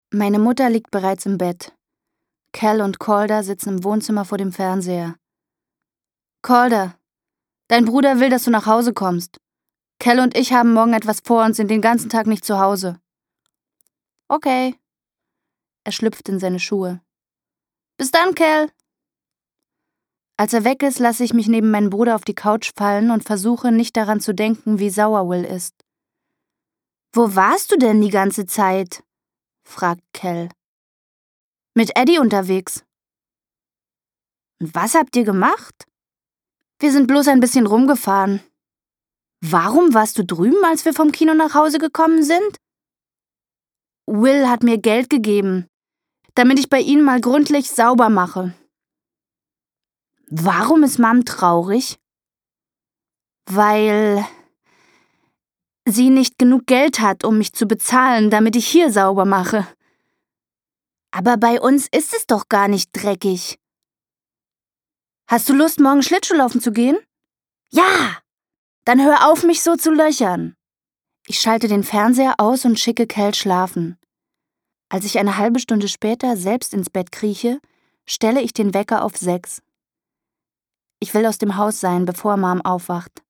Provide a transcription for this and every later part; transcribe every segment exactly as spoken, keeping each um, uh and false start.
Meine Mutter liegt bereits im Bett. Cal und Calder sitzen im Wohnzimmer vor dem Fernseher. Calder, dein Bruder will, dass du nach Hause kommst. Cal und ich haben morgen etwas vor und sind den ganzen Tag nicht zu Hause. Okay. Er schlüpft in seine Schuhe. Bis dann, Cal. Als er weg ist, lasse ich mich neben meinen Bruder auf die Couch fallen und versuche, nicht daran zu denken, wie sauer Will ist. »Wo warst du denn die ganze Zeit?« fragt Cal. »Mit Eddie unterwegs.« »Und was habt ihr gemacht?« »Wir sind bloß ein bisschen rumgefahren.« »Warum warst du drüben, als wir vom Kino nach Hause gekommen sind?« »Will hat mir Geld gegeben, damit ich bei ihnen mal gründlich sauber mache.« »Warum ist Mom traurig?« »Weil sie nicht genug Geld hat, um mich zu bezahlen, damit ich hier sauber mache.« »Aber bei uns ist es doch gar nicht dreckig.« »Hast du Lust, morgen Schlittschuhlaufen zu gehen?« »Ja!« »Dann hör auf, mich so zu löchern.« Ich schalte den Fernseher aus und schicke Cal schlafen. Als ich eine halbe Stunde später selbst ins Bett krieche, stelle ich den Wecker auf sechs. Ich will aus dem Haus sein, bevor Mom aufwacht.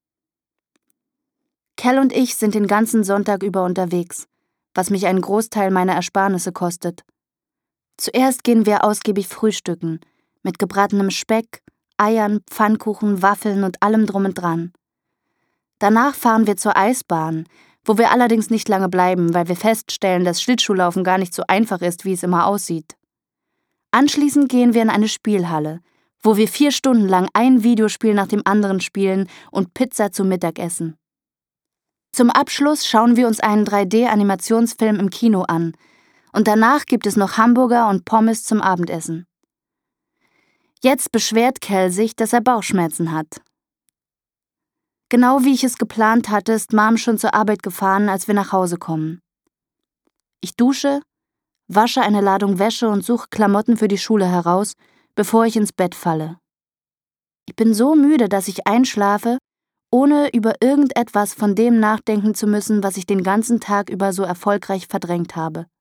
Cal und ich sind den ganzen Sonntag über unterwegs, was mich einen Großteil meiner Ersparnisse kostet. Zuerst gehen wir ausgiebig frühstücken, mit gebratenem Speck, Eiern, Pfannkuchen, Waffeln und allem drum und dran. Danach fahren wir zur Eisbahn, wo wir allerdings nicht lange bleiben, weil wir feststellen, dass Schlittschuhlaufen gar nicht so einfach ist, wie es immer aussieht. Anschließend gehen wir in eine Spielhalle, wo wir vier Stunden lang ein Videospiel nach dem anderen spielen und Pizza zum Mittag essen. Zum Abschluss schauen wir uns einen drei D-Animationsfilm im Kino an und danach gibt es noch Hamburger und Pommes zum Abendessen. Jetzt beschwert Cal sich, dass er Bauchschmerzen hat. Genau wie ich es geplant hatte, ist Mom schon zur Arbeit gefahren, als wir nach Hause kommen. Ich dusche, wasche eine Ladung Wäsche und suche Klamotten für die Schule heraus, bevor ich ins Bett falle. Ich bin so müde, dass ich einschlafe, ohne über irgendetwas von dem nachdenken zu müssen, was ich den ganzen Tag über so erfolgreich verdrängt habe.